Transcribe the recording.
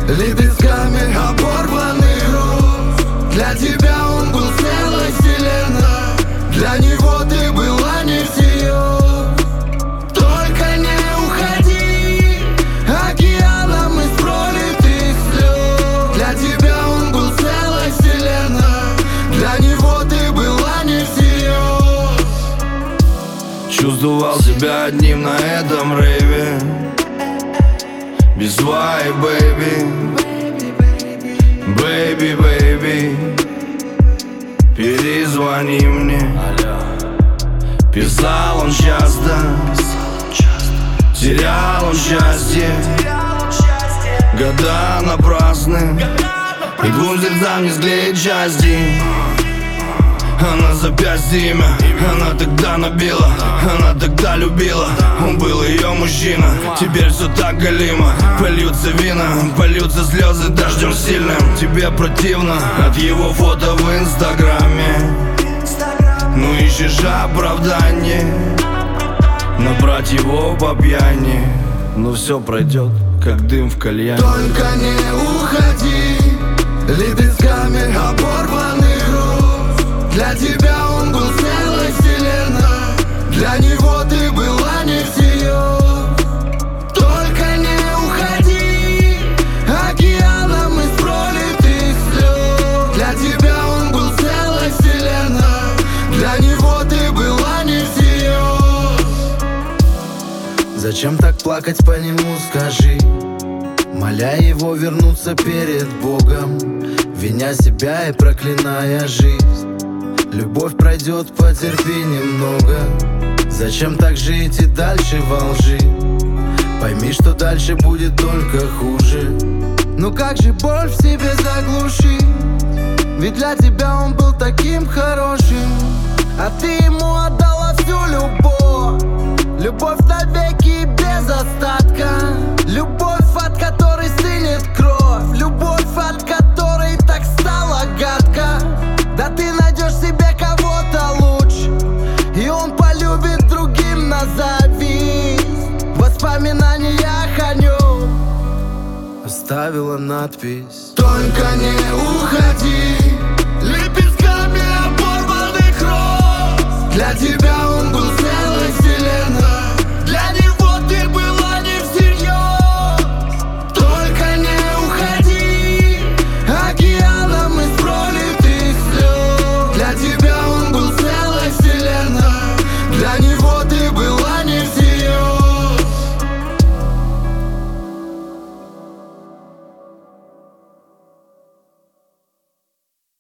лепестками оборванных роз. Для тебя он был целой вселенной, для него ты была не всерьез. Только не уходи океаном из пролитых слез. Для тебя он был целой вселенной, для него ты была не всерьез. Чувствовал себя одним на этом рейве, без вай, бэйби, бэйби, бэйби. Перезвони мне. Писал он часто, терял он счастье, года напрасны, и двум сердцам не склеить части. Она запястье имя, она тогда набила, она тогда любила. Он был ее мужчина, теперь все так голимо. Польются вина, польются слезы дождем сильным. Тебе противно от его фото в инстаграме, ну ищешь оправдание, набрать его по пьяни. Но все пройдет, как дым в кальяне. Только не уходи лепестками оборванных роз. Для тебя он был целой вселенной, для него ты была не всерьез. Только не уходи океаном из пролитых слез. Для тебя он был целой вселенной, для него ты была не всерьез. Зачем так плакать по нему, скажи, моля его вернуться перед Богом, виня себя и проклиная жизнь. Любовь пройдет, потерпи немного. Зачем так жить и дальше во лжи? Пойми, что дальше будет только хуже. Ну как же боль в себе заглушить? Ведь для тебя он был таким хорошим, а ты ему отдала всю любовь. Любовь навеки и без остатка. Любовь, от которой стынет кровь. Любовь, от которой так стало гадко. Да ты найдешь себе кого-то лучше, и он полюбит другим на зависть. В воспоминаниях о нем оставила надпись. Только не уходи лепестками оборванных роз. Для тебя он был целой вселенной,